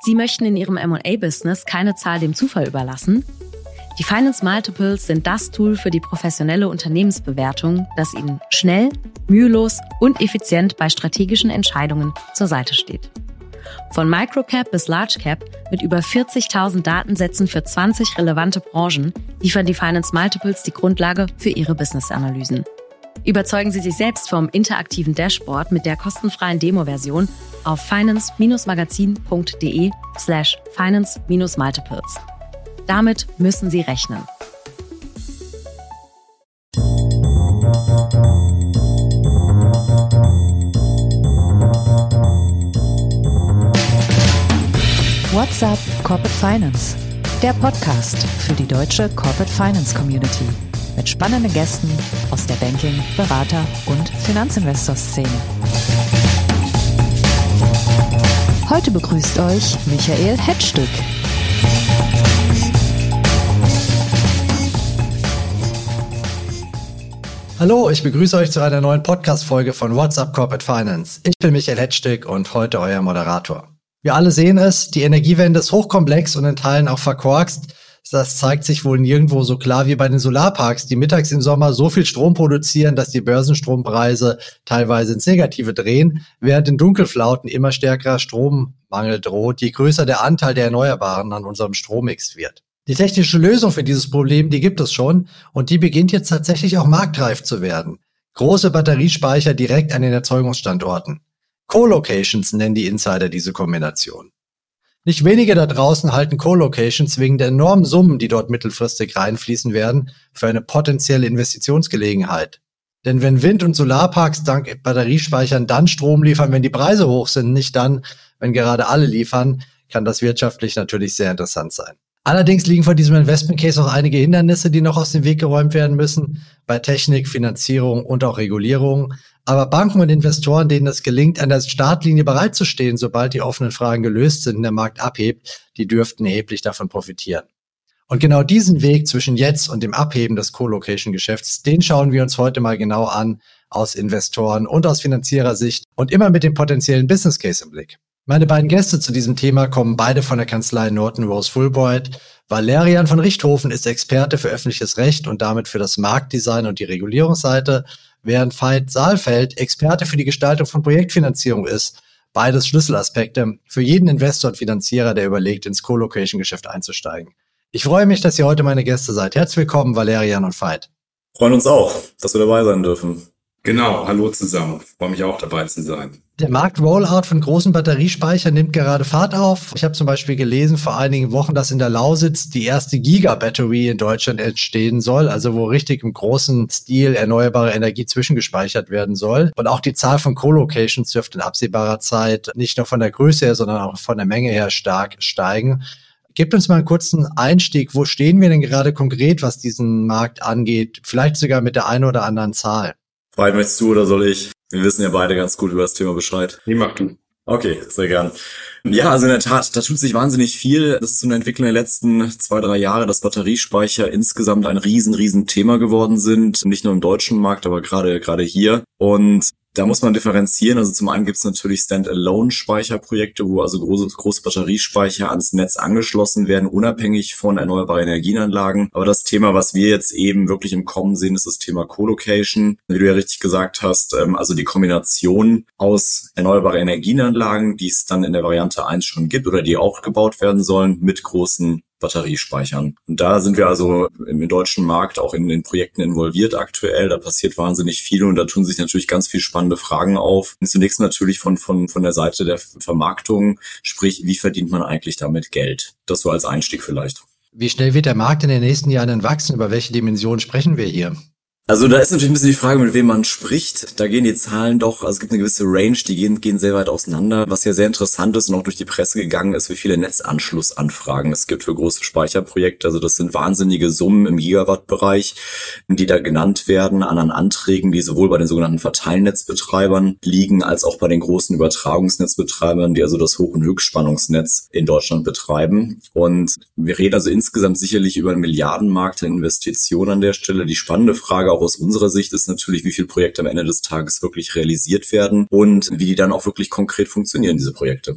Sie möchten in Ihrem M&A-Business keine Zahl dem Zufall überlassen? Die Finance Multiples sind das Tool für die professionelle Unternehmensbewertung, das Ihnen schnell, mühelos und effizient bei strategischen Entscheidungen zur Seite steht. Von Microcap bis Largecap mit über 40.000 Datensätzen für 20 relevante Branchen liefern die Finance Multiples die Grundlage für Ihre Business-Analysen. Überzeugen Sie sich selbst vom interaktiven Dashboard mit der kostenfreien Demo-Version auf finance-magazin.de/finance-multiples. Damit müssen Sie rechnen. What's up Corporate Finance? Der Podcast für die deutsche Corporate Finance Community mit spannenden Gästen aus der Banking-, Berater- und Finanzinvestor-Szene. Heute begrüßt euch Michael Hetzstück. Hallo, ich begrüße euch zu einer neuen Podcast-Folge von What's up Corporate Finance. Ich bin Michael Hetzstück und heute euer Moderator. Wir alle sehen es, die Energiewende ist hochkomplex und in Teilen auch verkorkst. Das zeigt sich wohl nirgendwo so klar wie bei den Solarparks, die mittags im Sommer so viel Strom produzieren, dass die Börsenstrompreise teilweise ins Negative drehen, während in Dunkelflauten immer stärkerer Strommangel droht, je größer der Anteil der Erneuerbaren an unserem Strommix wird. Die technische Lösung für dieses Problem, die gibt es schon und die beginnt jetzt tatsächlich auch marktreif zu werden. Große Batteriespeicher direkt an den Erzeugungsstandorten. Co-Locations nennen die Insider diese Kombination. Nicht wenige da draußen halten Co-Locations wegen der enormen Summen, die dort mittelfristig reinfließen werden, für eine potenzielle Investitionsgelegenheit. Denn wenn Wind- und Solarparks dank Batteriespeichern dann Strom liefern, wenn die Preise hoch sind, nicht dann, wenn gerade alle liefern, kann das wirtschaftlich natürlich sehr interessant sein. Allerdings liegen vor diesem Investment Case auch einige Hindernisse, die noch aus dem Weg geräumt werden müssen, bei Technik, Finanzierung und auch Regulierung. Aber Banken und Investoren, denen es gelingt, an der Startlinie bereitzustehen, sobald die offenen Fragen gelöst sind und der Markt abhebt, die dürften erheblich davon profitieren. Und genau diesen Weg zwischen jetzt und dem Abheben des Co-Location-Geschäfts, den schauen wir uns heute mal genau an, aus Investoren- und aus Finanzierersicht und immer mit dem potenziellen Business Case im Blick. Meine beiden Gäste zu diesem Thema kommen beide von der Kanzlei Norton Rose Fulbright. Valerian von Richthofen ist Experte für öffentliches Recht und damit für das Marktdesign und die Regulierungsseite, während Veit Saalfeld Experte für die Gestaltung von Projektfinanzierung ist. Beides Schlüsselaspekte für jeden Investor und Finanzierer, der überlegt, ins Co-Location-Geschäft einzusteigen. Ich freue mich, dass ihr heute meine Gäste seid. Herzlich willkommen, Valerian und Veit. Freuen uns auch, dass wir dabei sein dürfen. Genau, hallo zusammen. Ich freue mich auch dabei zu sein. Der Markt-Rollout von großen Batteriespeichern nimmt gerade Fahrt auf. Ich habe zum Beispiel gelesen vor einigen Wochen, dass in der Lausitz die erste Giga-Battery in Deutschland entstehen soll, also wo richtig im großen Stil erneuerbare Energie zwischengespeichert werden soll. Und auch die Zahl von Co-Locations dürfte in absehbarer Zeit nicht nur von der Größe her, sondern auch von der Menge her stark steigen. Gebt uns mal einen kurzen Einstieg. Wo stehen wir denn gerade konkret, was diesen Markt angeht? Vielleicht sogar mit der einen oder anderen Zahl. Veit, möchtest du oder soll ich? Wir wissen ja beide ganz gut über das Thema Bescheid. Wie machst du? Okay, sehr gern. Ja, also in der Tat, da tut sich wahnsinnig viel. Das ist so eine Entwicklung der letzten 2-3 Jahre, dass Batteriespeicher insgesamt ein riesen Thema geworden sind. Nicht nur im deutschen Markt, aber gerade hier. Und da muss man differenzieren. Also zum einen gibt es natürlich Standalone-Speicherprojekte, wo also große Batteriespeicher ans Netz angeschlossen werden, unabhängig von erneuerbaren Energienanlagen. Aber das Thema, was wir jetzt eben wirklich im Kommen sehen, ist das Thema Co-Location. Wie du ja richtig gesagt hast, also die Kombination aus erneuerbaren Energienanlagen, die es dann in der Variante 1 schon gibt oder die auch gebaut werden sollen, mit großen Batteriespeichern. Und da sind wir also im deutschen Markt auch in den Projekten involviert aktuell. Da passiert wahnsinnig viel und da tun sich natürlich ganz viel spannende Fragen auf. Und zunächst natürlich von der Seite der Vermarktung, sprich, wie verdient man eigentlich damit Geld? Das so als Einstieg vielleicht. Wie schnell wird der Markt in den nächsten Jahren denn wachsen? Über welche Dimensionen sprechen wir hier? Also da ist natürlich ein bisschen die Frage, mit wem man spricht. Da gehen die Zahlen doch, also es gibt eine gewisse Range, die gehen sehr weit auseinander. Was ja sehr interessant ist und auch durch die Presse gegangen ist, wie viele Netzanschlussanfragen es gibt für große Speicherprojekte. Also das sind wahnsinnige Summen im Gigawatt-Bereich, die da genannt werden an Anträgen, die sowohl bei den sogenannten Verteilnetzbetreibern liegen, als auch bei den großen Übertragungsnetzbetreibern, die also das Hoch- und Höchstspannungsnetz in Deutschland betreiben. Und wir reden also insgesamt sicherlich über einen Milliardenmarkt an Investitionen an der Stelle. Die spannende Frage auch aus unserer Sicht ist natürlich, wie viele Projekte am Ende des Tages wirklich realisiert werden und wie die dann auch wirklich konkret funktionieren, diese Projekte.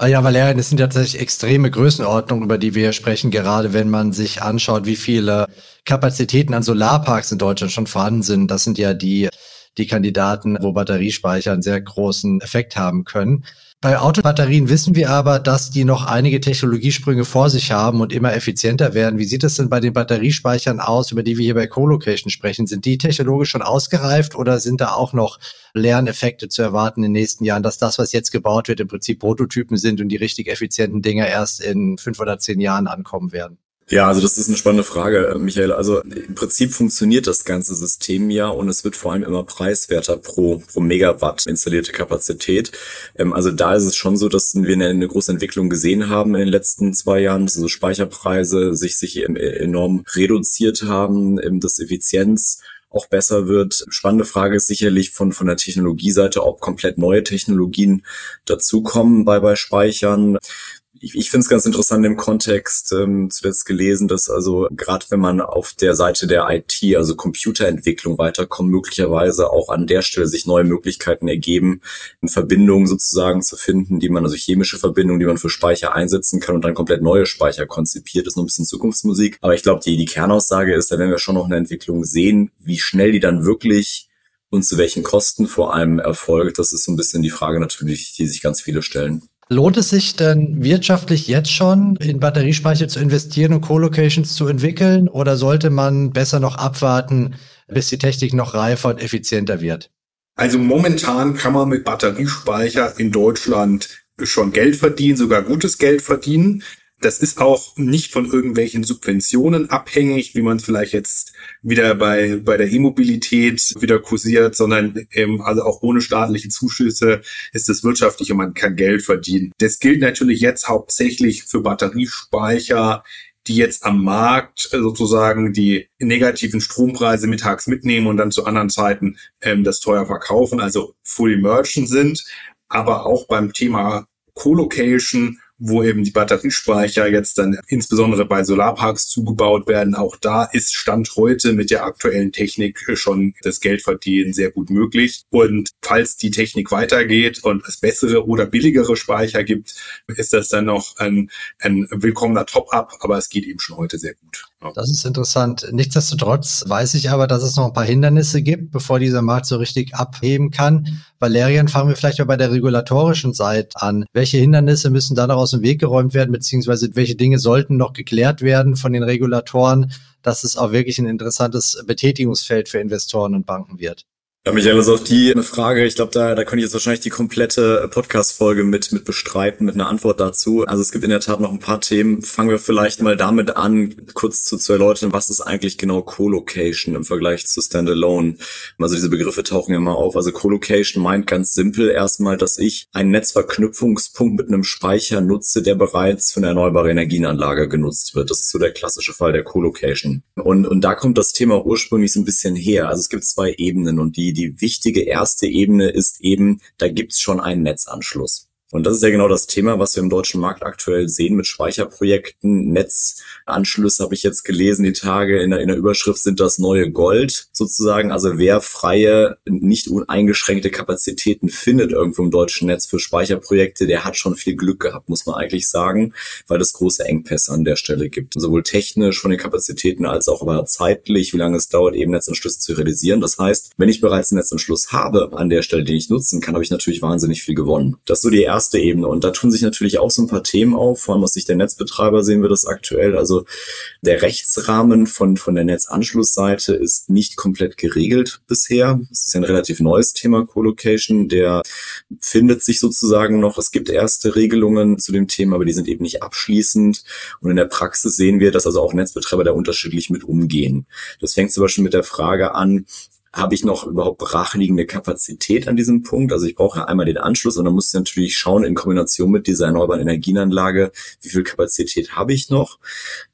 Ja, Valerian, das sind ja tatsächlich extreme Größenordnungen, über die wir hier sprechen, gerade wenn man sich anschaut, wie viele Kapazitäten an Solarparks in Deutschland schon vorhanden sind. Das sind ja die Kandidaten, wo Batteriespeicher einen sehr großen Effekt haben können. Bei Autobatterien wissen wir aber, dass die noch einige Technologiesprünge vor sich haben und immer effizienter werden. Wie sieht es denn bei den Batteriespeichern aus, über die wir hier bei Colocation sprechen? Sind die technologisch schon ausgereift oder sind da auch noch Lerneffekte zu erwarten in den nächsten Jahren, dass das, was jetzt gebaut wird, im Prinzip Prototypen sind und die richtig effizienten Dinger erst in 5 oder 10 Jahren ankommen werden? Ja, also das ist eine spannende Frage, Michael. Also im Prinzip funktioniert das ganze System ja und es wird vor allem immer preiswerter pro Megawatt installierte Kapazität. Also da ist es schon so, dass wir eine große Entwicklung gesehen haben in den letzten 2 Jahren, dass also Speicherpreise sich enorm reduziert haben, dass Effizienz auch besser wird. Spannende Frage ist sicherlich von der Technologieseite, ob komplett neue Technologien dazukommen bei Speichern. Ich finde es ganz interessant im Kontext, zuletzt gelesen, dass also gerade wenn man auf der Seite der IT, also Computerentwicklung weiterkommt, möglicherweise auch an der Stelle sich neue Möglichkeiten ergeben, Verbindungen sozusagen zu finden, also chemische Verbindungen, die man für Speicher einsetzen kann und dann komplett neue Speicher konzipiert. Das ist noch ein bisschen Zukunftsmusik. Aber ich glaube, die Kernaussage ist, da werden wir schon noch eine Entwicklung sehen, wie schnell die dann wirklich und zu welchen Kosten vor allem erfolgt. Das ist so ein bisschen die Frage natürlich, die sich ganz viele stellen. Lohnt es sich denn wirtschaftlich jetzt schon in Batteriespeicher zu investieren und Colocations zu entwickeln oder sollte man besser noch abwarten, bis die Technik noch reifer und effizienter wird? Also momentan kann man mit Batteriespeicher in Deutschland schon Geld verdienen, sogar gutes Geld verdienen. Das ist auch nicht von irgendwelchen Subventionen abhängig, wie man es vielleicht jetzt wieder bei der E-Mobilität wieder kursiert, sondern also auch ohne staatliche Zuschüsse ist es wirtschaftlich und man kann Geld verdienen. Das gilt natürlich jetzt hauptsächlich für Batteriespeicher, die jetzt am Markt sozusagen die negativen Strompreise mittags mitnehmen und dann zu anderen Zeiten das teuer verkaufen, also fully merchant sind, aber auch beim Thema Colocation, wo eben die Batteriespeicher jetzt dann insbesondere bei Solarparks zugebaut werden. Auch da ist Stand heute mit der aktuellen Technik schon das Geldverdienen sehr gut möglich. Und falls die Technik weitergeht und es bessere oder billigere Speicher gibt, ist das dann noch ein willkommener Top-up, aber es geht eben schon heute sehr gut. Das ist interessant. Nichtsdestotrotz weiß ich aber, dass es noch ein paar Hindernisse gibt, bevor dieser Markt so richtig abheben kann. Valerian, fangen wir vielleicht mal bei der regulatorischen Seite an. Welche Hindernisse müssen da noch aus dem Weg geräumt werden, beziehungsweise welche Dinge sollten noch geklärt werden von den Regulatoren, dass es auch wirklich ein interessantes Betätigungsfeld für Investoren und Banken wird? Ja, Michael, also auf die Frage, ich glaube, da könnte ich jetzt wahrscheinlich die komplette Podcast-Folge mit bestreiten, mit einer Antwort dazu. Also es gibt in der Tat noch ein paar Themen. Fangen wir vielleicht mal damit an, kurz zu erläutern, was ist eigentlich genau Colocation im Vergleich zu Standalone. Also diese Begriffe tauchen ja mal auf. Also Colocation meint ganz simpel erstmal, dass ich einen Netzverknüpfungspunkt mit einem Speicher nutze, der bereits für eine erneuerbare Energienanlage genutzt wird. Das ist so der klassische Fall der Colocation. Und da kommt das Thema ursprünglich so ein bisschen her. Also es gibt 2 Ebenen und die wichtige erste Ebene ist eben, da gibt's schon einen Netzanschluss. Und das ist ja genau das Thema, was wir im deutschen Markt aktuell sehen mit Speicherprojekten. Netzanschlüsse habe ich jetzt gelesen, die Tage in der Überschrift sind das neue Gold sozusagen. Also wer freie, nicht uneingeschränkte Kapazitäten findet irgendwo im deutschen Netz für Speicherprojekte, der hat schon viel Glück gehabt, muss man eigentlich sagen, weil es große Engpässe an der Stelle gibt. Sowohl technisch von den Kapazitäten als auch aber zeitlich, wie lange es dauert, eben Netzanschlüsse zu realisieren. Das heißt, wenn ich bereits einen Netzanschluss habe an der Stelle, den ich nutzen kann, habe ich natürlich wahnsinnig viel gewonnen. Das ist so die erste Ebene. Und da tun sich natürlich auch so ein paar Themen auf, vor allem aus Sicht der Netzbetreiber sehen wir das aktuell. Also der Rechtsrahmen von der Netzanschlussseite ist nicht komplett geregelt bisher. Das ist ja ein relativ neues Thema, Colocation. Der findet sich sozusagen noch. Es gibt erste Regelungen zu dem Thema, aber die sind eben nicht abschließend. Und in der Praxis sehen wir, dass also auch Netzbetreiber da unterschiedlich mit umgehen. Das fängt zum Beispiel mit der Frage an, habe ich noch überhaupt brachliegende Kapazität an diesem Punkt? Also ich brauche ja einmal den Anschluss und dann muss ich natürlich schauen, in Kombination mit dieser erneuerbaren Energienanlage, wie viel Kapazität habe ich noch?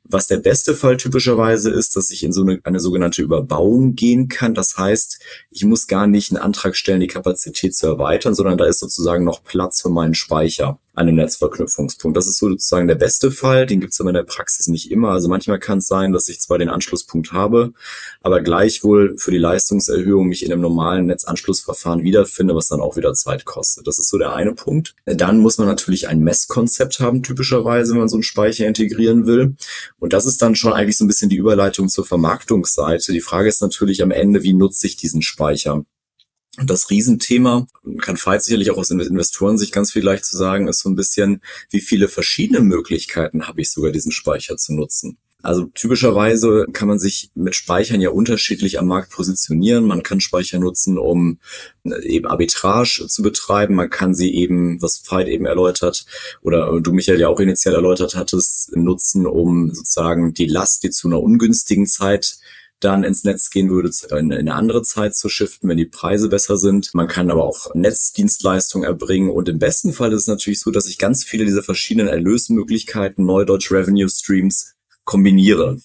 Was der beste Fall typischerweise ist, dass ich in so eine sogenannte Überbauung gehen kann. Das heißt, ich muss gar nicht einen Antrag stellen, die Kapazität zu erweitern, sondern da ist sozusagen noch Platz für meinen Speicher an einem Netzverknüpfungspunkt. Das ist sozusagen der beste Fall. Den gibt es aber in der Praxis nicht immer. Also manchmal kann es sein, dass ich zwar den Anschlusspunkt habe, aber gleichwohl für die Leistungserhöhung mich in einem normalen Netzanschlussverfahren wiederfinde, was dann auch wieder Zeit kostet. Das ist so der eine Punkt. Dann muss man natürlich ein Messkonzept haben, typischerweise, wenn man so einen Speicher integrieren will. Und das ist dann schon eigentlich so ein bisschen die Überleitung zur Vermarktungsseite. Die Frage ist natürlich am Ende, wie nutze ich diesen Speicher? Und das Riesenthema, kann Veit sicherlich auch aus Investorensicht ganz viel leicht zu sagen, ist so ein bisschen, wie viele verschiedene Möglichkeiten habe ich sogar, diesen Speicher zu nutzen. Also typischerweise kann man sich mit Speichern ja unterschiedlich am Markt positionieren. Man kann Speicher nutzen, um eben Arbitrage zu betreiben. Man kann sie eben, was Veit eben erläutert, oder du, Michael, ja auch initial erläutert hattest, nutzen, um sozusagen die Last, die zu einer ungünstigen Zeit dann ins Netz gehen würde, in eine andere Zeit zu shiften, wenn die Preise besser sind. Man kann aber auch Netzdienstleistungen erbringen und im besten Fall ist es natürlich so, dass ich ganz viele dieser verschiedenen Erlösmöglichkeiten, Neudeutsch Revenue Streams, kombiniere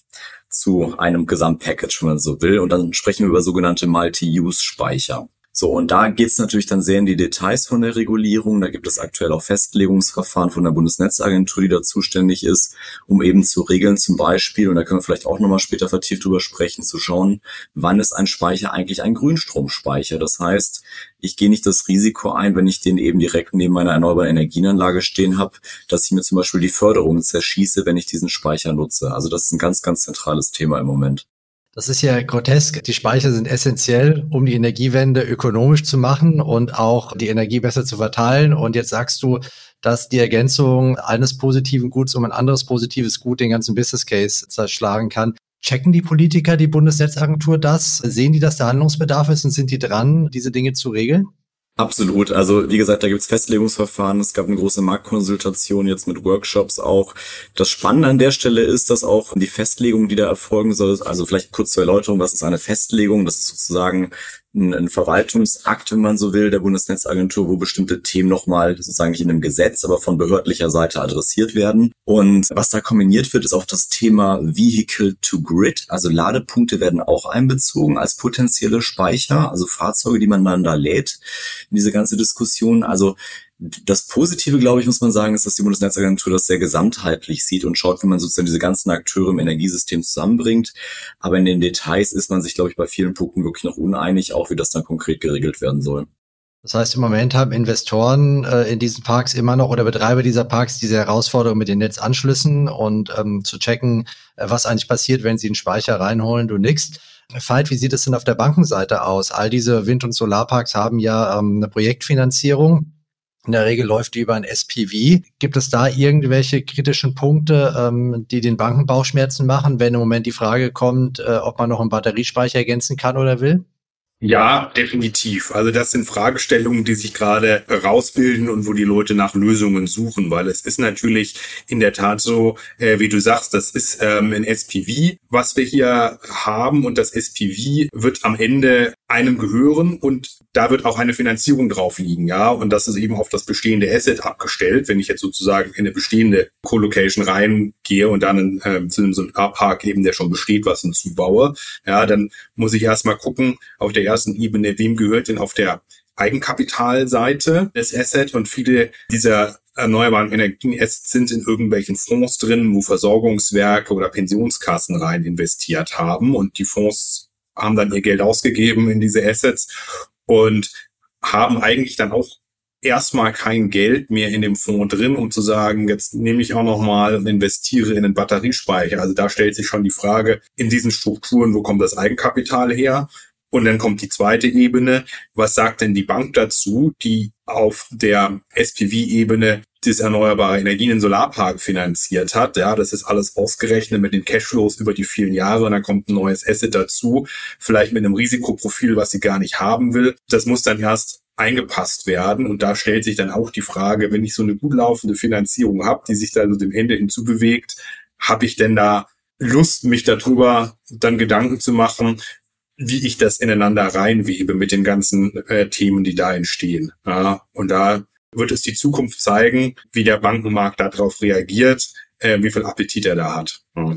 zu einem Gesamtpackage, wenn man so will. Und dann sprechen wir über sogenannte Multi-Use-Speicher. So, und da geht's natürlich dann sehr in die Details von der Regulierung. Da gibt es aktuell auch Festlegungsverfahren von der Bundesnetzagentur, die da zuständig ist, um eben zu regeln zum Beispiel, und da können wir vielleicht auch nochmal später vertieft drüber sprechen, zu schauen, wann ist ein Speicher eigentlich ein Grünstromspeicher. Das heißt, ich gehe nicht das Risiko ein, wenn ich den eben direkt neben meiner erneuerbaren Energienanlage stehen habe, dass ich mir zum Beispiel die Förderung zerschieße, wenn ich diesen Speicher nutze. Also das ist ein ganz, ganz zentrales Thema im Moment. Das ist ja grotesk. Die Speicher sind essentiell, um die Energiewende ökonomisch zu machen und auch die Energie besser zu verteilen. Und jetzt sagst du, dass die Ergänzung eines positiven Guts um ein anderes positives Gut den ganzen Business Case zerschlagen kann. Checken die Politiker, die Bundesnetzagentur das? Sehen die, dass da Handlungsbedarf ist und sind die dran, diese Dinge zu regeln? Absolut. Also wie gesagt, da gibt's Festlegungsverfahren. Es gab eine große Marktkonsultation jetzt mit Workshops auch. Das Spannende an der Stelle ist, dass auch die Festlegung, die da erfolgen soll, also vielleicht kurz zur Erläuterung, was ist eine Festlegung? Das ist sozusagen ein Verwaltungsakt, wenn man so will, der Bundesnetzagentur, wo bestimmte Themen nochmal sozusagen nicht in einem Gesetz, aber von behördlicher Seite adressiert werden. Und was da kombiniert wird, ist auch das Thema Vehicle to Grid. Also Ladepunkte werden auch einbezogen als potenzielle Speicher, also Fahrzeuge, die man dann da lädt in diese ganze Diskussion. Also das Positive, glaube ich, muss man sagen, ist, dass die Bundesnetzagentur das sehr gesamtheitlich sieht und schaut, wie man sozusagen diese ganzen Akteure im Energiesystem zusammenbringt. Aber in den Details ist man sich, glaube ich, bei vielen Punkten wirklich noch uneinig, auch wie das dann konkret geregelt werden soll. Das heißt, im Moment haben Investoren in diesen Parks immer noch oder Betreiber dieser Parks diese Herausforderung mit den Netzanschlüssen und zu checken, was eigentlich passiert, wenn sie einen Speicher reinholen, du nix. Veit, wie sieht es denn auf der Bankenseite aus? All diese Wind- und Solarparks haben ja eine Projektfinanzierung. In der Regel läuft die über ein SPV. Gibt es da irgendwelche kritischen Punkte, die den Banken Bauchschmerzen machen, wenn im Moment die Frage kommt, ob man noch einen Batteriespeicher ergänzen kann oder will? Ja, definitiv. Also das sind Fragestellungen, die sich gerade herausbilden und wo die Leute nach Lösungen suchen, weil es ist natürlich in der Tat so, wie du sagst, das ist ein SPV, was wir hier haben, und das SPV wird am Ende einem gehören und da wird auch eine Finanzierung drauf liegen, ja, und das ist eben auf das bestehende Asset abgestellt. Wenn ich jetzt sozusagen in eine bestehende Co-Location reingehe und dann zu einem Solarpark eben, der schon besteht, was hinzubaue, ja, dann muss ich erstmal gucken, auf der ersten Ebene, wem gehört denn auf der Eigenkapitalseite des Asset, und viele dieser erneuerbaren Energien-Assets sind in irgendwelchen Fonds drin, wo Versorgungswerke oder Pensionskassen rein investiert haben, und die Fonds haben dann ihr Geld ausgegeben in diese Assets und haben eigentlich dann auch erstmal kein Geld mehr in dem Fonds drin, um zu sagen, jetzt nehme ich auch nochmal und investiere in einen Batteriespeicher. Also da stellt sich schon die Frage, in diesen Strukturen, wo kommt das Eigenkapital her? Und dann kommt die zweite Ebene. Was sagt denn die Bank dazu, die auf der SPV-Ebene das erneuerbare Energien in Solarpark finanziert hat? Ja, das ist alles ausgerechnet mit den Cashflows über die vielen Jahre, und dann kommt ein neues Asset dazu, vielleicht mit einem Risikoprofil, was sie gar nicht haben will. Das muss dann erst eingepasst werden, und da stellt sich dann auch die Frage, wenn ich so eine gut laufende Finanzierung habe, die sich da so dem Ende hinzubewegt, habe ich denn da Lust, mich darüber dann Gedanken zu machen, wie ich das ineinander reinwebe mit den ganzen Themen, die da entstehen. Ja, und da wird es die Zukunft zeigen, wie der Bankenmarkt darauf reagiert, wie viel Appetit er da hat. Ja.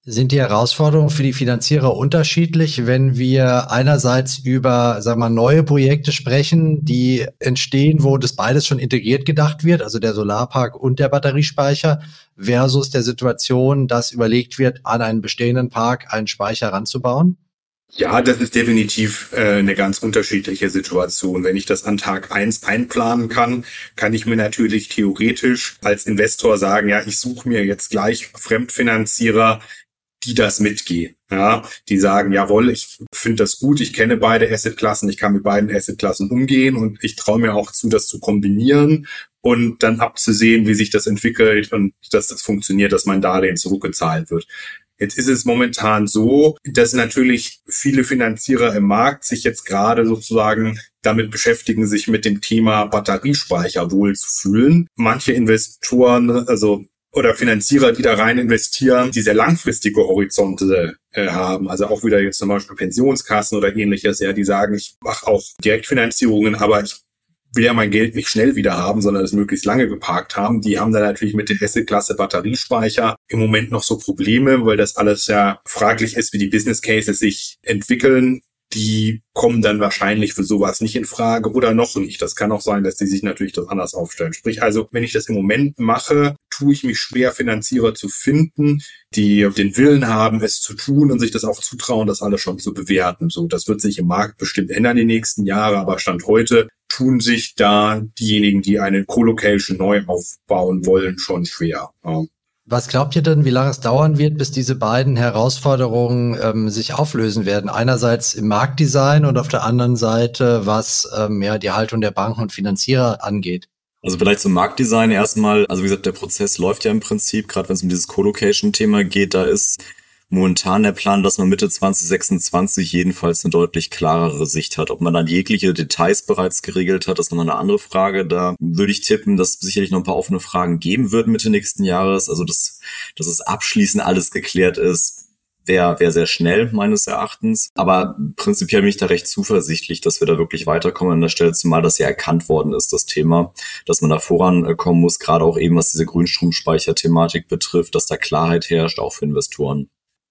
Sind die Herausforderungen für die Finanzierer unterschiedlich, wenn wir einerseits über, sagen wir mal, neue Projekte sprechen, die entstehen, wo das beides schon integriert gedacht wird, also der Solarpark und der Batteriespeicher, versus der Situation, dass überlegt wird, an einen bestehenden Park einen Speicher ranzubauen? Ja, das ist definitiv eine ganz unterschiedliche Situation. Wenn ich das an Tag 1 einplanen kann, kann ich mir natürlich theoretisch als Investor sagen, ja, ich suche mir jetzt gleich Fremdfinanzierer, die das mitgehen. Ja, die sagen, jawohl, ich finde das gut, ich kenne beide Assetklassen, ich kann mit beiden Assetklassen umgehen und ich traue mir auch zu, das zu kombinieren und dann abzusehen, wie sich das entwickelt und dass das funktioniert, dass mein Darlehen zurückgezahlt wird. Jetzt ist es momentan so, dass natürlich viele Finanzierer im Markt sich jetzt gerade sozusagen damit beschäftigen, sich mit dem Thema Batteriespeicher wohlzufühlen. Manche Investoren, oder Finanzierer, die da rein investieren, die sehr langfristige Horizonte haben. Also auch wieder jetzt zum Beispiel Pensionskassen oder ähnliches, ja, die sagen, ich mache auch Direktfinanzierungen, aber ich will ja mein Geld nicht schnell wieder haben, sondern es möglichst lange geparkt haben. Die haben dann natürlich mit der Assetklasse Batteriespeicher im Moment noch so Probleme, weil das alles ja fraglich ist, wie die Business Cases sich entwickeln. Die kommen dann wahrscheinlich für sowas nicht in Frage oder noch nicht. Das kann auch sein, dass die sich natürlich das anders aufstellen. Sprich also, wenn ich das im Moment mache, tue ich mich schwer, Finanzierer zu finden, die den Willen haben, es zu tun und sich das auch zutrauen, das alles schon zu bewerten. So, das wird sich im Markt bestimmt ändern die nächsten Jahre, aber Stand heute tun sich da diejenigen, die eine Co-Location neu aufbauen wollen, schon schwer. Ja. Was glaubt ihr denn, wie lange es dauern wird, bis diese beiden Herausforderungen sich auflösen werden? Einerseits im Marktdesign und auf der anderen Seite, was die Haltung der Banken und Finanzierer angeht. Also vielleicht zum Marktdesign erstmal. Also wie gesagt, der Prozess läuft ja im Prinzip, gerade wenn es um dieses Co-Location-Thema geht, da ist momentan der Plan, dass man Mitte 2026 jedenfalls eine deutlich klarere Sicht hat. Ob man dann jegliche Details bereits geregelt hat, ist nochmal eine andere Frage. Da würde ich tippen, dass es sicherlich noch ein paar offene Fragen geben wird Mitte nächsten Jahres. Also dass es abschließend alles geklärt ist, wäre sehr schnell meines Erachtens. Aber prinzipiell bin ich da recht zuversichtlich, dass wir da wirklich weiterkommen an der Stelle, zumal das ja erkannt worden ist, das Thema, dass man da vorankommen muss, gerade auch eben was diese Grünstromspeicher-Thematik betrifft, dass da Klarheit herrscht, auch für Investoren.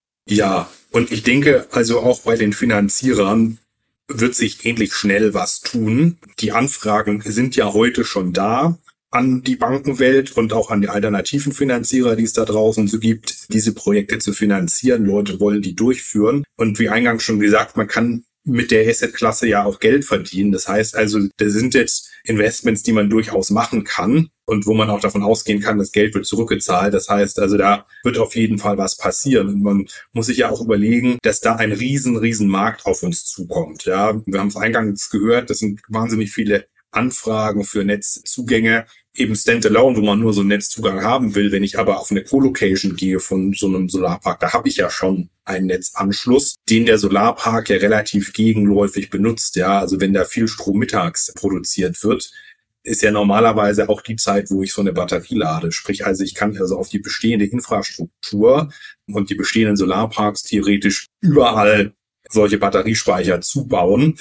Ja, und ich denke, also auch bei den Finanzierern wird sich ähnlich schnell was tun. Die Anfragen sind ja heute schon da an die Bankenwelt und auch an die alternativen Finanzierer, die es da draußen so gibt, diese Projekte zu finanzieren. Leute wollen die durchführen. Und wie eingangs schon gesagt, man kann mit der Assetklasse ja auch Geld verdienen. Das heißt also, da sind jetzt Investments, die man durchaus machen kann und wo man auch davon ausgehen kann, das Geld wird zurückgezahlt. Das heißt also, da wird auf jeden Fall was passieren. Und man muss sich ja auch überlegen, dass da ein riesen Markt auf uns zukommt. Ja, wir haben es eingangs gehört, das sind wahnsinnig viele Anfragen für Netzzugänge, eben Standalone, wo man nur so einen Netzzugang haben will. Wenn ich aber auf eine Co-Location gehe von so einem Solarpark, da habe ich ja schon einen Netzanschluss, den der Solarpark ja relativ gegenläufig benutzt. Ja, also wenn da viel Strom mittags produziert wird, ist ja normalerweise auch die Zeit, wo ich so eine Batterie lade. Sprich, also ich kann also auf die bestehende Infrastruktur und die bestehenden Solarparks theoretisch überall solche Batteriespeicher zubauen.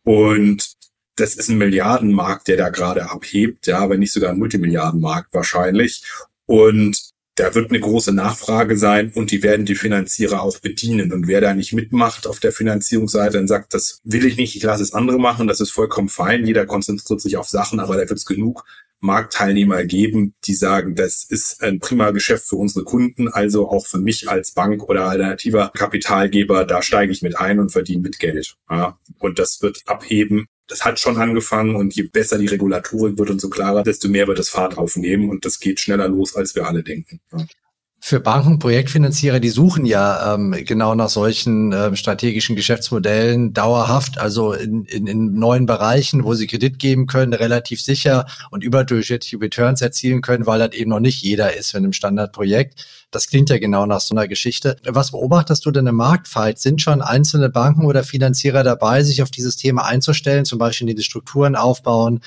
Und das ist ein Milliardenmarkt, der da gerade abhebt, ja, wenn nicht sogar ein Multimilliardenmarkt wahrscheinlich. Und da wird eine große Nachfrage sein und die werden die Finanzierer auch bedienen. Und wer da nicht mitmacht auf der Finanzierungsseite und sagt, das will ich nicht, ich lasse es andere machen, das ist vollkommen fein. Jeder konzentriert sich auf Sachen, aber da wird es genug Marktteilnehmer geben, die sagen, das ist ein prima Geschäft für unsere Kunden, also auch für mich als Bank oder alternativer Kapitalgeber, da steige ich mit ein und verdiene mit Geld. Ja, und das wird abheben. Das hat schon angefangen und je besser die Regulatorik wird und so klarer, desto mehr wird es Fahrt aufnehmen und das geht schneller los, als wir alle denken. Ja. Für Banken, Projektfinanzierer, die suchen ja genau nach solchen strategischen Geschäftsmodellen dauerhaft, also in neuen Bereichen, wo sie Kredit geben können, relativ sicher und überdurchschnittliche Returns erzielen können, weil das eben noch nicht jeder ist in einem Standardprojekt. Das klingt ja genau nach so einer Geschichte. Was beobachtest du denn im Marktfight? Sind schon einzelne Banken oder Finanzierer dabei, sich auf dieses Thema einzustellen, zum Beispiel die Strukturen aufbauen,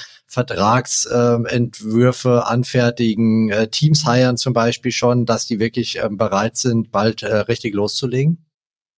Vertragsentwürfe anfertigen, Teams hiren zum Beispiel schon, dass die wirklich bereit sind, bald richtig loszulegen?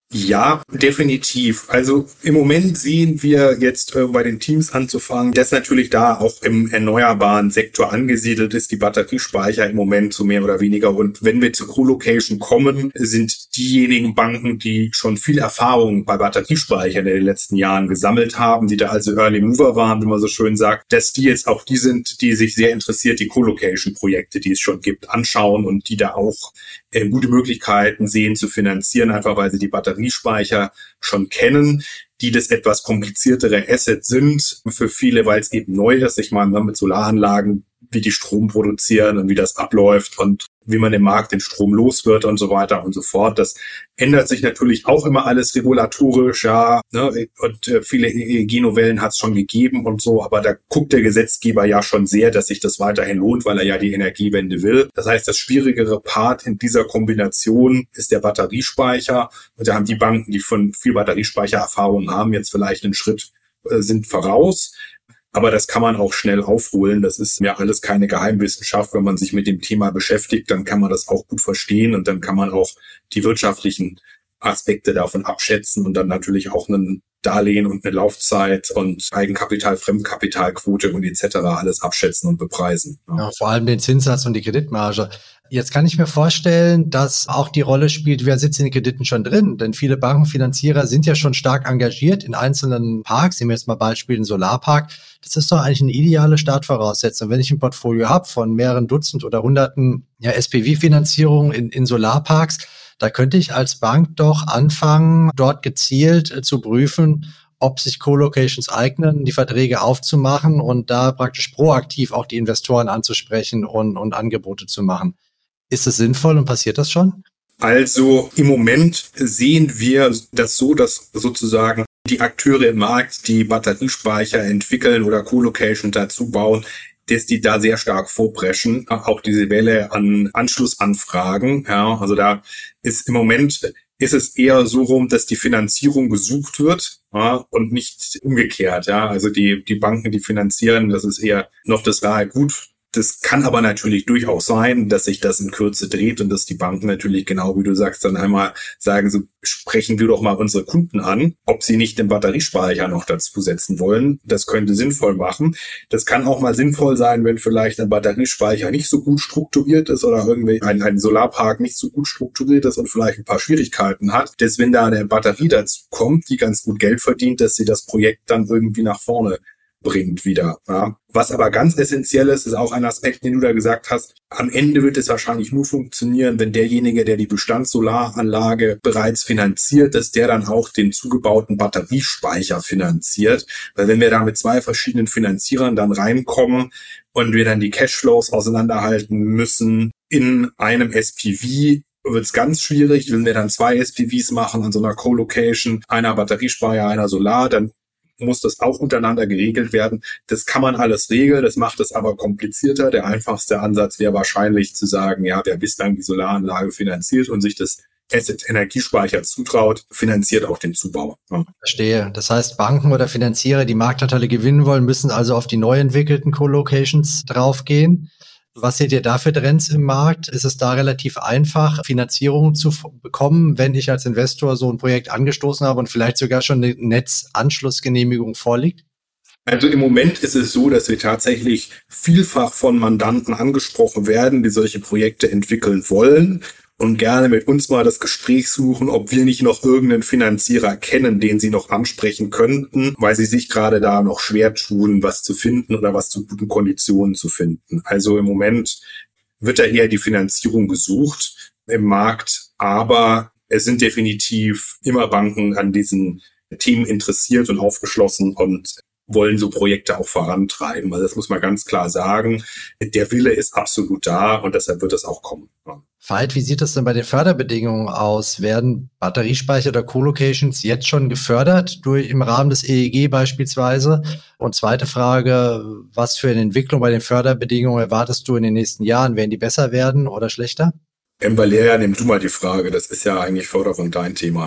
Ja, definitiv. Also im Moment sehen wir jetzt bei den Teams anzufangen, dass natürlich da auch im erneuerbaren Sektor angesiedelt ist, die Batteriespeicher im Moment so mehr oder weniger. Und wenn wir zur Co-Location kommen, sind diejenigen Banken, die schon viel Erfahrung bei Batteriespeichern in den letzten Jahren gesammelt haben, die da also Early Mover waren, wie man so schön sagt, dass die jetzt auch die sind, die sich sehr interessiert die Co-Location-Projekte, die es schon gibt, anschauen und die da auch gute Möglichkeiten sehen zu finanzieren, einfach weil sie die Batteriespeicher schon kennen, die das etwas kompliziertere Asset sind für viele, weil es eben neu ist. Ich meine, mit Solaranlagen, wie die Strom produzieren und wie das abläuft und wie man im Markt den Strom los wird und so weiter und so fort. Das ändert sich natürlich auch immer alles regulatorisch, ja, ne? Und viele EEG-Novellen hat es schon gegeben und so, aber da guckt der Gesetzgeber ja schon sehr, dass sich das weiterhin lohnt, weil er ja die Energiewende will. Das heißt, das schwierigere Part in dieser Kombination ist der Batteriespeicher. Und da haben die Banken, die von viel Batteriespeichererfahrung haben, jetzt vielleicht einen Schritt sind voraus. Aber das kann man auch schnell aufholen. Das ist ja alles keine Geheimwissenschaft. Wenn man sich mit dem Thema beschäftigt, dann kann man das auch gut verstehen und dann kann man auch die wirtschaftlichen Aspekte davon abschätzen und dann natürlich auch ein Darlehen und eine Laufzeit und Eigenkapital, Fremdkapitalquote und etc. alles abschätzen und bepreisen. Ja, vor allem den Zinssatz und die Kreditmarge. Jetzt kann ich mir vorstellen, dass auch die Rolle spielt, wer sitzt in den Krediten schon drin? Denn viele Bankenfinanzierer sind ja schon stark engagiert in einzelnen Parks. Nehmen wir jetzt mal Beispiel den Solarpark. Das ist doch eigentlich eine ideale Startvoraussetzung. Wenn ich ein Portfolio habe von mehreren Dutzend oder Hunderten SPV-Finanzierungen in Solarparks, da könnte ich als Bank doch anfangen, dort gezielt zu prüfen, ob sich Co-Locations eignen, die Verträge aufzumachen und da praktisch proaktiv auch die Investoren anzusprechen und Angebote zu machen. Ist es sinnvoll und passiert das schon? Also im Moment sehen wir das so, dass sozusagen die Akteure im Markt, die Batteriespeicher entwickeln oder Co-Location dazu bauen, dass die da sehr stark vorpreschen. Auch diese Welle an Anschlussanfragen. Ja, also da ist im Moment ist es eher so rum, dass die Finanzierung gesucht wird, ja, und nicht umgekehrt. Ja, also die Banken, die finanzieren, das ist eher noch das nahe Gut. Das kann aber natürlich durchaus sein, dass sich das in Kürze dreht und dass die Banken natürlich genau wie du sagst dann einmal sagen, so sprechen wir doch mal unsere Kunden an, ob sie nicht den Batteriespeicher noch dazu setzen wollen. Das könnte sinnvoll machen. Das kann auch mal sinnvoll sein, wenn vielleicht ein Batteriespeicher nicht so gut strukturiert ist oder irgendwie ein Solarpark nicht so gut strukturiert ist und vielleicht ein paar Schwierigkeiten hat, dass wenn da eine Batterie dazu kommt, die ganz gut Geld verdient, dass sie das Projekt dann irgendwie nach vorne bringt wieder. Ja. Was aber ganz essentiell ist auch ein Aspekt, den du da gesagt hast. Am Ende wird es wahrscheinlich nur funktionieren, wenn derjenige, der die Bestandssolaranlage bereits finanziert, dass der dann auch den zugebauten Batteriespeicher finanziert. Weil wenn wir da mit zwei verschiedenen Finanzierern dann reinkommen und wir dann die Cashflows auseinanderhalten müssen in einem SPV, wird es ganz schwierig. Wenn wir dann zwei SPVs machen an so einer Co-Location, einer Batteriespeicher, einer Solar, dann muss das auch untereinander geregelt werden. Das kann man alles regeln, das macht es aber komplizierter. Der einfachste Ansatz wäre wahrscheinlich zu sagen, ja, wer bislang die Solaranlage finanziert und sich das Asset Energiespeicher zutraut, finanziert auch den Zubau. Ja. Verstehe. Das heißt, Banken oder Finanzierer, die Marktanteile gewinnen wollen, müssen also auf die neu entwickelten Co-Locations draufgehen. Was seht ihr da für Trends im Markt? Ist es da relativ einfach, Finanzierung zu bekommen, wenn ich als Investor so ein Projekt angestoßen habe und vielleicht sogar schon eine Netzanschlussgenehmigung vorliegt? Also im Moment ist es so, dass wir tatsächlich vielfach von Mandanten angesprochen werden, die solche Projekte entwickeln wollen und gerne mit uns mal das Gespräch suchen, ob wir nicht noch irgendeinen Finanzierer kennen, den sie noch ansprechen könnten, weil sie sich gerade da noch schwer tun, was zu finden oder was zu guten Konditionen zu finden. Also im Moment wird da eher die Finanzierung gesucht im Markt, aber es sind definitiv immer Banken an diesen Themen interessiert und aufgeschlossen und wollen so Projekte auch vorantreiben. Also das muss man ganz klar sagen. Der Wille ist absolut da und deshalb wird es auch kommen. Ja. Veit, wie sieht das denn bei den Förderbedingungen aus? Werden Batteriespeicher oder Co-Locations jetzt schon gefördert im Rahmen des EEG beispielsweise? Und zweite Frage, was für eine Entwicklung bei den Förderbedingungen erwartest du in den nächsten Jahren? Werden die besser werden oder schlechter? Valeria, nimm du mal die Frage. Das ist ja eigentlich Förderung dein Thema, ne?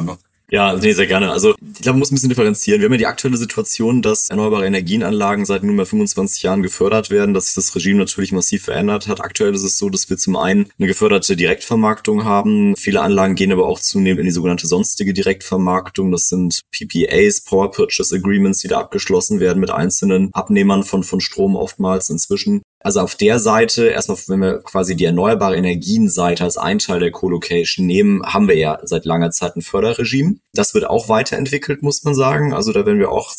Ja, nee, sehr gerne. Also ich glaube, man muss ein bisschen differenzieren. Wir haben ja die aktuelle Situation, dass erneuerbare Energienanlagen seit nunmehr 25 Jahren gefördert werden, dass sich das Regime natürlich massiv verändert hat. Aktuell ist es so, dass wir zum einen eine geförderte Direktvermarktung haben. Viele Anlagen gehen aber auch zunehmend in die sogenannte sonstige Direktvermarktung. Das sind PPAs, Power Purchase Agreements, die da abgeschlossen werden mit einzelnen Abnehmern von Strom oftmals inzwischen. Also auf der Seite, erstmal, wenn wir quasi die erneuerbare Energienseite als ein Teil der Co-Location nehmen, haben wir ja seit langer Zeit ein Förderregime. Das wird auch weiterentwickelt, muss man sagen. Also da werden wir auch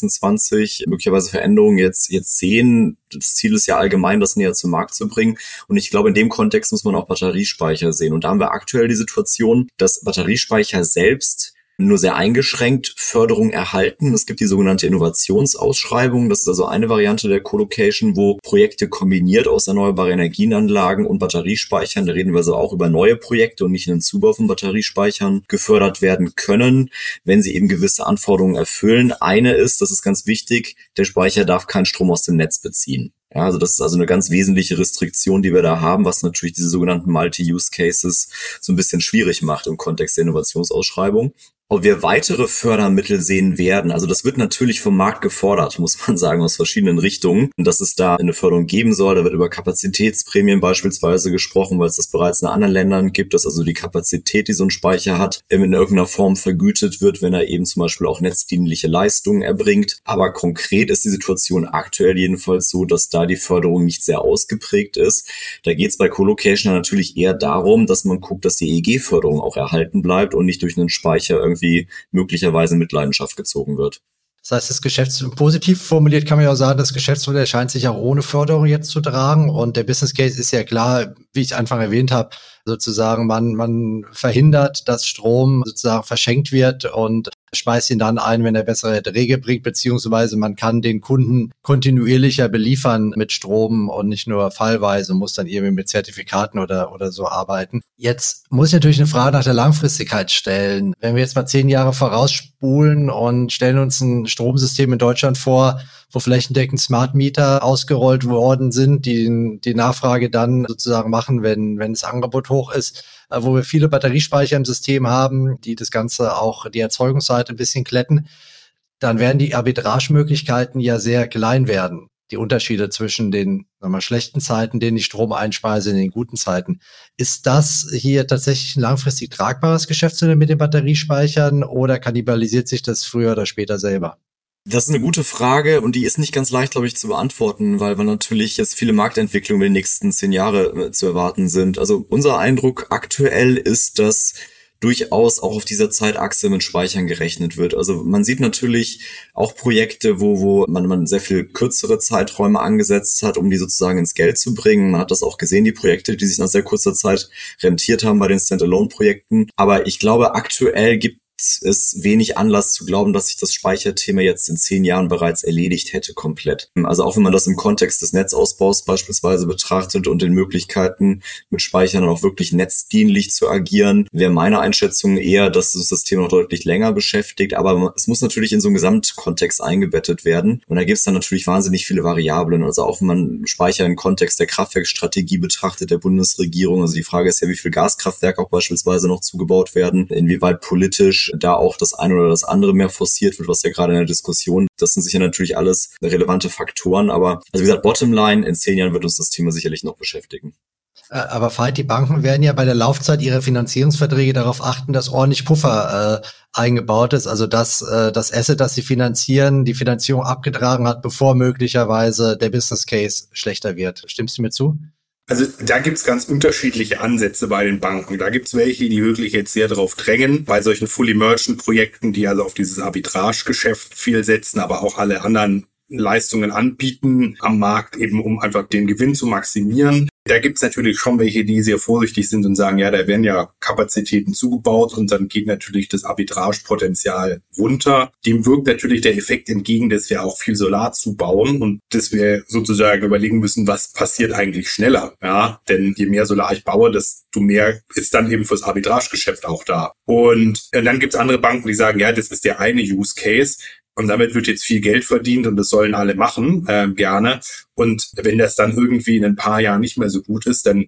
2026 möglicherweise Veränderungen jetzt sehen. Das Ziel ist ja allgemein, das näher zum Markt zu bringen. Und ich glaube, in dem Kontext muss man auch Batteriespeicher sehen. Und da haben wir aktuell die Situation, dass Batteriespeicher selbst nur sehr eingeschränkt Förderung erhalten. Es gibt die sogenannte Innovationsausschreibung. Das ist also eine Variante der Co-Location, wo Projekte kombiniert aus erneuerbaren Energienanlagen und Batteriespeichern, da reden wir also auch über neue Projekte und nicht einen Zubau von Batteriespeichern, gefördert werden können, wenn sie eben gewisse Anforderungen erfüllen. Eine ist, das ist ganz wichtig, der Speicher darf keinen Strom aus dem Netz beziehen. Ja, also das ist also eine ganz wesentliche Restriktion, die wir da haben, was natürlich diese sogenannten Multi-Use-Cases so ein bisschen schwierig macht im Kontext der Innovationsausschreibung. Ob wir weitere Fördermittel sehen werden, also das wird natürlich vom Markt gefordert, muss man sagen, aus verschiedenen Richtungen, dass es da eine Förderung geben soll. Da wird über Kapazitätsprämien beispielsweise gesprochen, weil es das bereits in anderen Ländern gibt, dass also die Kapazität, die so ein Speicher hat, in irgendeiner Form vergütet wird, wenn er eben zum Beispiel auch netzdienliche Leistungen erbringt. Aber konkret ist die Situation aktuell jedenfalls so, dass da die Förderung nicht sehr ausgeprägt ist. Da geht es bei Co-Location natürlich eher darum, dass man guckt, dass die EEG-Förderung auch erhalten bleibt und nicht durch einen Speicher irgendwie möglicherweise in Mitleidenschaft gezogen wird. Das heißt, das positiv formuliert kann man ja auch sagen, das Geschäftsmodell scheint sich auch ohne Förderung jetzt zu tragen. Und der Business Case ist ja klar, wie ich Anfang erwähnt habe, sozusagen man verhindert, dass Strom sozusagen verschenkt wird und speist ihn dann ein, wenn er bessere Erträge bringt, beziehungsweise man kann den Kunden kontinuierlicher beliefern mit Strom und nicht nur fallweise, muss dann irgendwie mit Zertifikaten oder so arbeiten. Jetzt muss ich natürlich eine Frage nach der Langfristigkeit stellen. Wenn wir jetzt mal 10 Jahre vorausspulen und stellen uns ein Stromsystem in Deutschland vor, wo flächendeckend Smart Meter ausgerollt worden sind, die Nachfrage dann sozusagen machen, wenn das Angebot hoch ist, wo wir viele Batteriespeicher im System haben, die das Ganze auch die Erzeugungsseite ein bisschen glätten, dann werden die Arbitragemöglichkeiten ja sehr klein werden. Die Unterschiede zwischen den schlechten Zeiten, denen ich Strom einspeise, in den guten Zeiten. Ist das hier tatsächlich ein langfristig tragbares Geschäftsmodell mit den Batteriespeichern oder kannibalisiert sich das früher oder später selber? Das ist eine gute Frage und die ist nicht ganz leicht, glaube ich, zu beantworten, weil natürlich jetzt viele Marktentwicklungen in den nächsten 10 Jahre zu erwarten sind. Also unser Eindruck aktuell ist, dass durchaus auch auf dieser Zeitachse mit Speichern gerechnet wird. Also man sieht natürlich auch Projekte, wo man sehr viel kürzere Zeiträume angesetzt hat, um die sozusagen ins Geld zu bringen. Man hat das auch gesehen, die Projekte, die sich nach sehr kurzer Zeit rentiert haben bei den Standalone-Projekten. Aber ich glaube, aktuell gibt es wenig Anlass zu glauben, dass sich das Speicherthema jetzt in 10 Jahren bereits erledigt hätte komplett. Also auch wenn man das im Kontext des Netzausbaus beispielsweise betrachtet und den Möglichkeiten mit Speichern auch wirklich netzdienlich zu agieren, wäre meine Einschätzung eher, dass uns das Thema noch deutlich länger beschäftigt. Aber es muss natürlich in so einen Gesamtkontext eingebettet werden. Und da gibt es dann natürlich wahnsinnig viele Variablen. Also auch wenn man Speicher im Kontext der Kraftwerkstrategie betrachtet der Bundesregierung. Also die Frage ist ja, wie viel Gaskraftwerke auch beispielsweise noch zugebaut werden, inwieweit politisch da auch das eine oder das andere mehr forciert wird, was ja gerade in der Diskussion, das sind sicher natürlich alles relevante Faktoren, aber also wie gesagt, Bottomline, in 10 Jahren wird uns das Thema sicherlich noch beschäftigen. Aber Veit, die Banken werden ja bei der Laufzeit ihrer Finanzierungsverträge darauf achten, dass ordentlich Puffer eingebaut ist, also dass das Asset, das sie finanzieren, die Finanzierung abgetragen hat, bevor möglicherweise der Business Case schlechter wird. Stimmst du mir zu? Also da gibt's ganz unterschiedliche Ansätze bei den Banken. Da gibt's welche, die wirklich jetzt sehr darauf drängen, bei solchen Fully Merchant Projekten, die also auf dieses Arbitragegeschäft viel setzen, aber auch alle anderen Leistungen anbieten am Markt, eben um einfach den Gewinn zu maximieren. Da gibt's natürlich schon welche, die sehr vorsichtig sind und sagen, ja, da werden ja Kapazitäten zugebaut und dann geht natürlich das Arbitragepotenzial runter. Dem wirkt natürlich der Effekt entgegen, dass wir auch viel Solar zubauen und dass wir sozusagen überlegen müssen, was passiert eigentlich schneller. Ja, denn je mehr Solar ich baue, desto mehr ist dann eben fürs Arbitragegeschäft auch da. Und dann gibt's andere Banken, die sagen, ja, das ist der eine Use Case. Und damit wird jetzt viel Geld verdient und das sollen alle machen, gerne. Und wenn das dann irgendwie in ein paar Jahren nicht mehr so gut ist, dann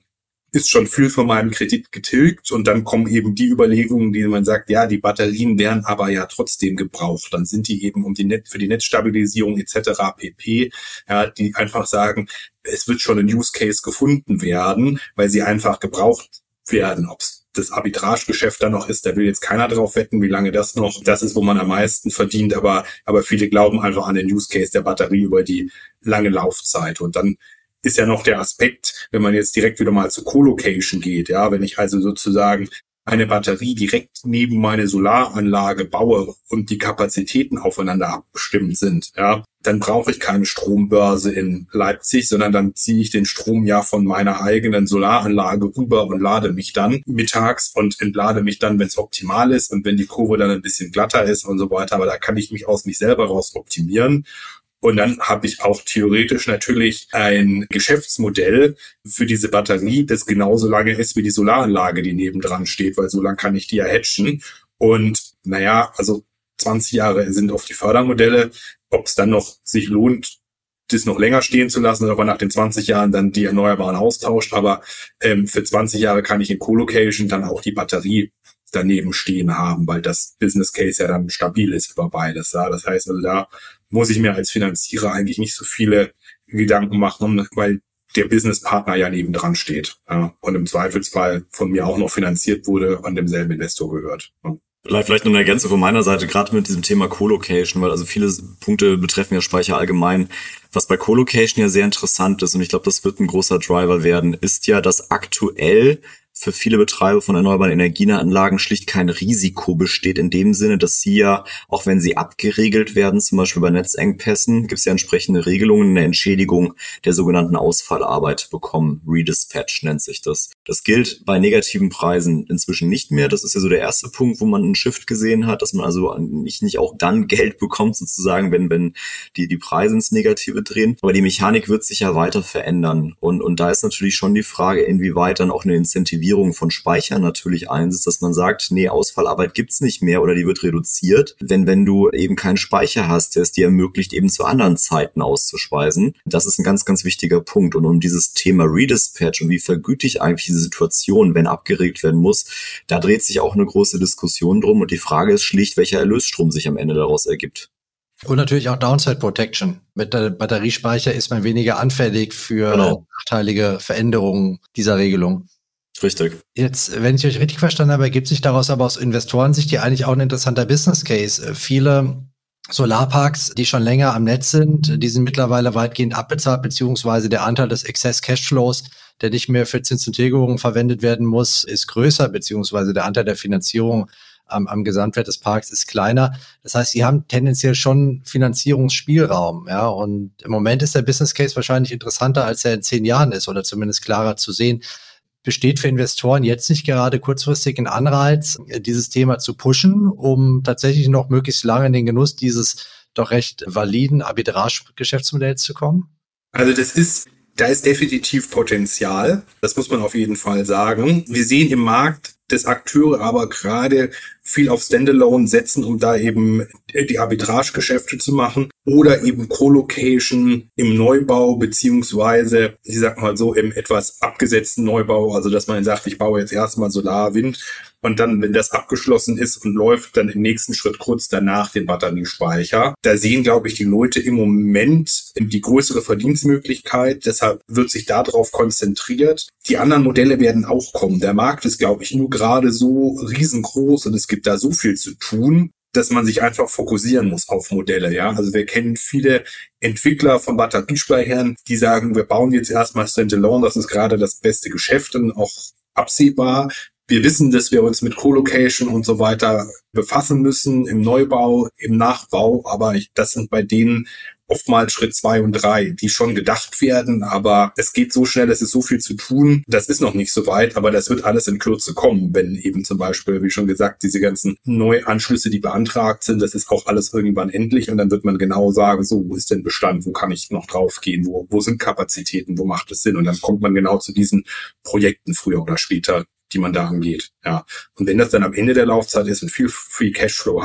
ist schon viel von meinem Kredit getilgt und dann kommen eben die Überlegungen, die man sagt, ja, die Batterien werden aber ja trotzdem gebraucht. Dann sind die eben für die Netzstabilisierung etc. pp. Ja, die einfach sagen, es wird schon ein Use Case gefunden werden, weil sie einfach gebraucht werden. Ob es das Arbitragegeschäft da noch ist, da will jetzt keiner drauf wetten, wie lange das noch, das ist, wo man am meisten verdient, aber viele glauben einfach an den Use Case der Batterie über die lange Laufzeit. Und dann ist ja noch der Aspekt, wenn man jetzt direkt wieder mal zur Colocation geht, ja, wenn ich also sozusagen eine Batterie direkt neben meine Solaranlage baue und die Kapazitäten aufeinander abgestimmt sind, ja, dann brauche ich keine Strombörse in Leipzig, sondern dann ziehe ich den Strom ja von meiner eigenen Solaranlage rüber und lade mich dann mittags und entlade mich dann, wenn es optimal ist und wenn die Kurve dann ein bisschen glatter ist und so weiter, aber da kann ich mich aus mich selber raus optimieren. Und dann habe ich auch theoretisch natürlich ein Geschäftsmodell für diese Batterie, das genauso lange ist wie die Solaranlage, die nebendran steht, weil so lange kann ich die ja hatchen. Und also 20 Jahre sind oft die Fördermodelle. Ob es dann noch sich lohnt, das noch länger stehen zu lassen oder ob man nach den 20 Jahren dann die Erneuerbaren austauscht. Aber für 20 Jahre kann ich in Colocation dann auch die Batterie daneben stehen haben, weil das Business Case ja dann stabil ist über beides. Ja. Das heißt, also da muss ich mir als Finanzierer eigentlich nicht so viele Gedanken machen, weil der Businesspartner ja nebendran steht, ja, und im Zweifelsfall von mir auch noch finanziert wurde, an demselben Investor gehört. Ja. Vielleicht noch eine Ergänzung von meiner Seite, gerade mit diesem Thema Colocation, weil also viele Punkte betreffen ja Speicher allgemein. Was bei Colocation ja sehr interessant ist, und ich glaube, das wird ein großer Driver werden, ist ja, dass aktuell für viele Betreiber von erneuerbaren Energienanlagen schlicht kein Risiko besteht, in dem Sinne, dass sie ja, auch wenn sie abgeregelt werden, zum Beispiel bei Netzengpässen, gibt es ja entsprechende Regelungen, eine Entschädigung der sogenannten Ausfallarbeit bekommen. Redispatch nennt sich das. Das gilt bei negativen Preisen inzwischen nicht mehr. Das ist ja so der erste Punkt, wo man einen Shift gesehen hat, dass man also nicht auch dann Geld bekommt, sozusagen, wenn die Preise ins Negative drehen. Aber die Mechanik wird sich ja weiter verändern. Und da ist natürlich schon die Frage, inwieweit dann auch eine Incentivierung von Speichern natürlich einsetzt, dass man sagt, nee, Ausfallarbeit gibt's nicht mehr oder die wird reduziert, wenn du eben keinen Speicher hast, der es dir ermöglicht, eben zu anderen Zeiten auszuspeisen. Das ist ein ganz, ganz wichtiger Punkt. Und um dieses Thema Redispatch und wie vergüte ich eigentlich diese Situation, wenn abgeregt werden muss, da dreht sich auch eine große Diskussion drum. Und die Frage ist schlicht, welcher Erlösstrom sich am Ende daraus ergibt. Und natürlich auch Downside Protection. Mit der Batteriespeicher ist man weniger anfällig für nachteilige Veränderungen dieser Regelung. Richtig. Jetzt, wenn ich euch richtig verstanden habe, ergibt sich daraus aber aus Investorensicht ja eigentlich auch ein interessanter Business Case. Viele Solarparks, die schon länger am Netz sind, die sind mittlerweile weitgehend abbezahlt, beziehungsweise der Anteil des Excess Cashflows, der nicht mehr für Zins und Tilgung verwendet werden muss, ist größer, beziehungsweise der Anteil der Finanzierung am Gesamtwert des Parks ist kleiner. Das heißt, sie haben tendenziell schon Finanzierungsspielraum, ja. Und im Moment ist der Business Case wahrscheinlich interessanter, als er in 10 Jahren ist, oder zumindest klarer zu sehen. Besteht für Investoren jetzt nicht gerade kurzfristig ein Anreiz, dieses Thema zu pushen, um tatsächlich noch möglichst lange in den Genuss dieses doch recht validen Arbitrage-Geschäftsmodells zu kommen? Also da ist definitiv Potenzial. Das muss man auf jeden Fall sagen. Wir sehen im Markt, dass Akteure aber gerade viel auf Standalone setzen, um da eben die Arbitragegeschäfte zu machen oder eben Colocation im Neubau beziehungsweise, ich sag mal so, im etwas abgesetzten Neubau, also dass man sagt, ich baue jetzt erstmal Solar, Wind und dann, wenn das abgeschlossen ist und läuft, dann im nächsten Schritt kurz danach den Batteriespeicher. Da sehen, glaube ich, die Leute im Moment die größere Verdienstmöglichkeit, deshalb wird sich darauf konzentriert. Die anderen Modelle werden auch kommen. Der Markt ist, glaube ich, nur gerade so riesengroß und es gibt da so viel zu tun, dass man sich einfach fokussieren muss auf Modelle, ja. Also wir kennen viele Entwickler von Batteriespeichern, die sagen, wir bauen jetzt erstmal Standalone, das ist gerade das beste Geschäft und auch absehbar. Wir wissen, dass wir uns mit Colocation und so weiter befassen müssen, im Neubau, im Nachbau, aber das sind bei denen oftmals Schritt 2 und 3, die schon gedacht werden, aber es geht so schnell, es ist so viel zu tun, das ist noch nicht so weit, aber das wird alles in Kürze kommen, wenn eben zum Beispiel, wie schon gesagt, diese ganzen Neuanschlüsse, die beantragt sind, das ist auch alles irgendwann endlich und dann wird man genau sagen, so, wo ist denn Bestand, wo kann ich noch draufgehen, wo sind Kapazitäten, wo macht es Sinn und dann kommt man genau zu diesen Projekten früher oder später, die man da angeht, ja. Und wenn das dann am Ende der Laufzeit ist und viel Free Cashflow hat,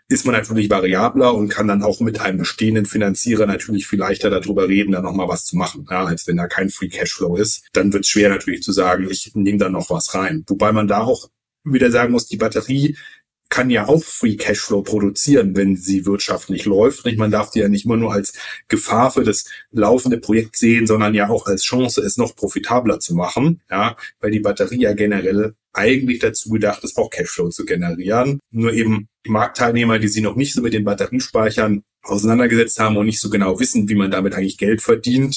ist man natürlich variabler und kann dann auch mit einem bestehenden Finanzierer natürlich viel leichter darüber reden, da nochmal was zu machen. Ja, als wenn da kein Free Cashflow ist, dann wird es schwer natürlich zu sagen, ich nehme da noch was rein. Wobei man da auch wieder sagen muss, die Batterie kann ja auch Free Cashflow produzieren, wenn sie wirtschaftlich läuft. Man darf die ja nicht immer nur als Gefahr für das laufende Projekt sehen, sondern ja auch als Chance, es noch profitabler zu machen. Ja, weil die Batterie ja generell eigentlich dazu gedacht ist, auch Cashflow zu generieren. Nur eben die Marktteilnehmer, die sich noch nicht so mit den Batteriespeichern auseinandergesetzt haben und nicht so genau wissen, wie man damit eigentlich Geld verdient,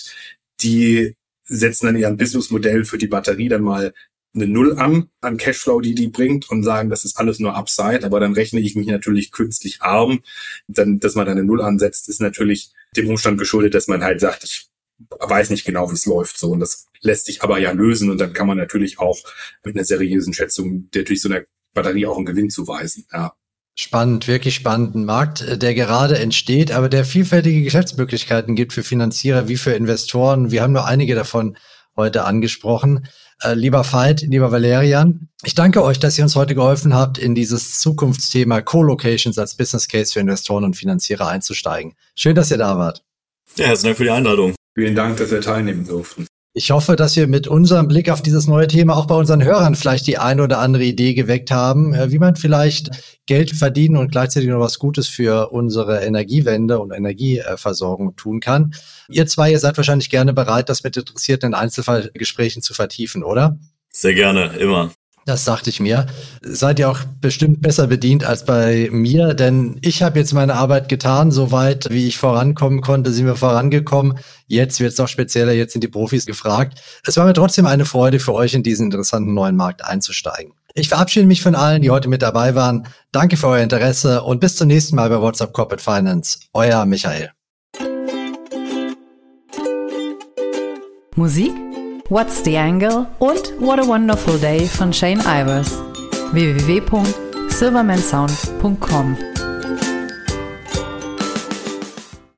die setzen dann eher ein Businessmodell für die Batterie dann mal eine Null an Cashflow, die bringt und sagen, das ist alles nur Upside, aber dann rechne ich mich natürlich künstlich arm. Dann, dass man da eine Null ansetzt, ist natürlich dem Umstand geschuldet, dass man halt sagt, ich weiß nicht genau, wie es läuft, so. Und das lässt sich aber ja lösen und dann kann man natürlich auch mit einer seriösen Schätzung natürlich so einer Batterie auch einen Gewinn zuweisen, ja. Spannend, wirklich spannend. Ein Markt, der gerade entsteht, aber der vielfältige Geschäftsmöglichkeiten gibt für Finanzierer wie für Investoren. Wir haben nur einige davon heute angesprochen. Lieber Veit, lieber Valerian, ich danke euch, dass ihr uns heute geholfen habt, in dieses Zukunftsthema Co-Locations als Business Case für Investoren und Finanzierer einzusteigen. Schön, dass ihr da wart. Ja, herzlichen Dank für die Einladung. Vielen Dank, dass wir teilnehmen durften. Ich hoffe, dass wir mit unserem Blick auf dieses neue Thema auch bei unseren Hörern vielleicht die eine oder andere Idee geweckt haben, wie man vielleicht Geld verdienen und gleichzeitig noch was Gutes für unsere Energiewende und Energieversorgung tun kann. Ihr zwei, ihr seid wahrscheinlich gerne bereit, das mit Interessierten in Einzelfallgesprächen zu vertiefen, oder? Sehr gerne, immer. Das dachte ich mir. Seid ihr auch bestimmt besser bedient als bei mir, denn ich habe jetzt meine Arbeit getan, soweit wie ich vorankommen konnte, sind wir vorangekommen. Jetzt wird es noch spezieller, jetzt sind die Profis gefragt. Es war mir trotzdem eine Freude für euch, in diesen interessanten neuen Markt einzusteigen. Ich verabschiede mich von allen, die heute mit dabei waren. Danke für euer Interesse und bis zum nächsten Mal bei WhatsApp Corporate Finance. Euer Michael. Musik? What's the Angle und What a Wonderful Day von Shane Ivers. www.silvermansound.com